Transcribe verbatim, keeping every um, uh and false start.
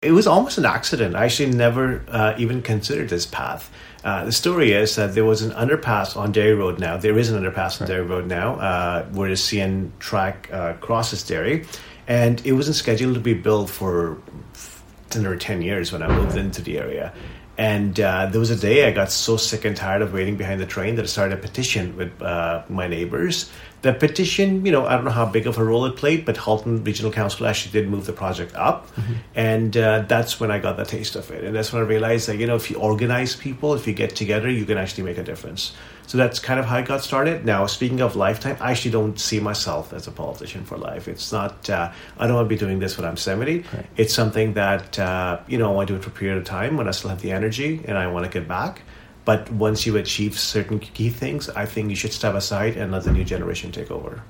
It was almost an accident. I actually never uh, even considered this path. Uh, the story is that there was an underpass on Derry Road now. There is an underpass on Derry Road now uh, where the C N track uh, crosses Derry. And it wasn't scheduled to be built for under ten years when I moved into the area. And uh, there was a day I got so sick and tired of waiting behind the train that I started a petition with uh, my neighbors. The petition, you know, I don't know how big of a role it played, but Halton Regional Council actually did move the project up. Mm-hmm. And uh, that's when I got the taste of it. And that's when I realized that, you know, if you organize people, if you get together, you can actually make a difference. So that's kind of how I got started. Now, speaking of lifetime, I actually don't see myself as a politician for life. It's not, uh, I don't want to be doing this when I'm seventy. Right. It's something that, uh, you know, I want to do it for a period of time when I still have the energy and I want to get back. But once you achieve certain key things, I think you should step aside and let the new generation take over.